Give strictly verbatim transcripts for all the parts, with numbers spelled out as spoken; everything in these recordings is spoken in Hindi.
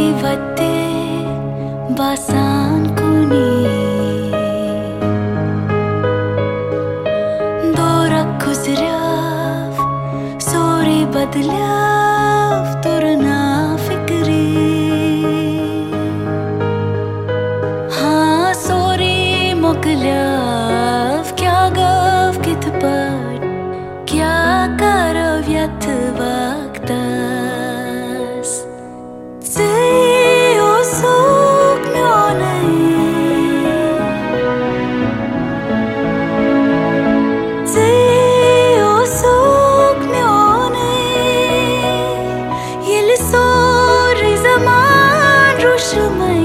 वते बासान कुनी दोरा गुजराव सोरे बदल्याव तुरना फिक्री हाँ सोरे मोकल्याव क्या गव कितपट क्या करव यथ workers Zeo sok mionei Zeo sok mionei Yel sori zaman rushmai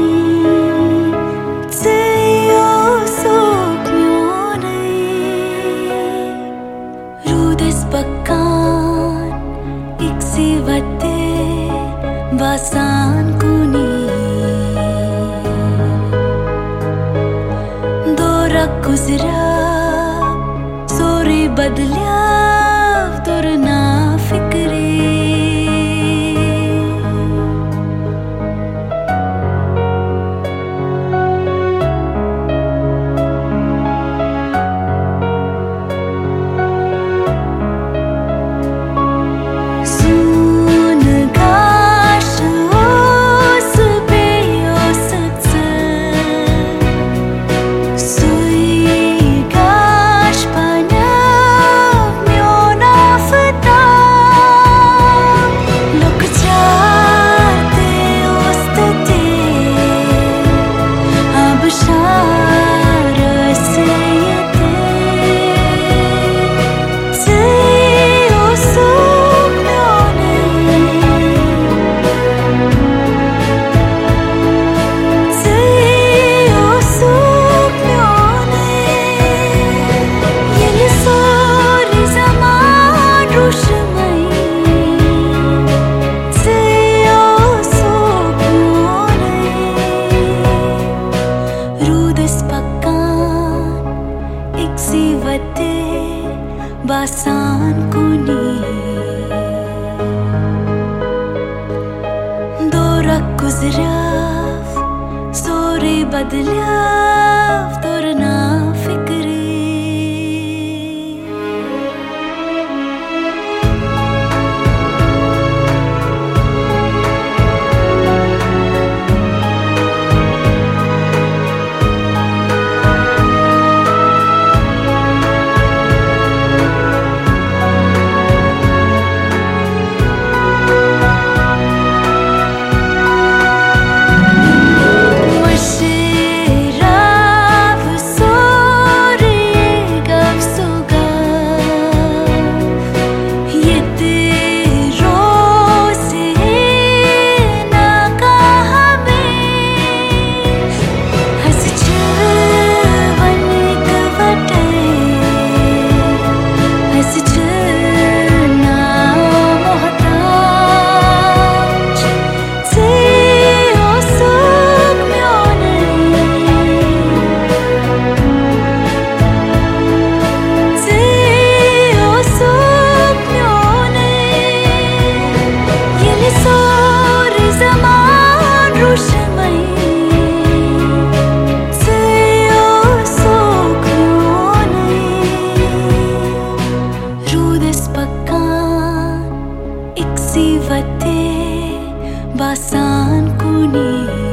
Zeo sok mionei Rudes bakan iksi vate बासान कुनी दोरा गुजरा सोरे बदल्याव तुरना फिक्री बासान कुनी दोरा गुजराव सोरे बदल्याव तुरना फिक्री वते बासान कुनी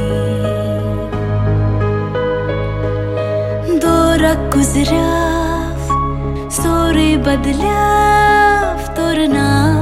दोरा गुजराव सोरे बदल्याव तुरना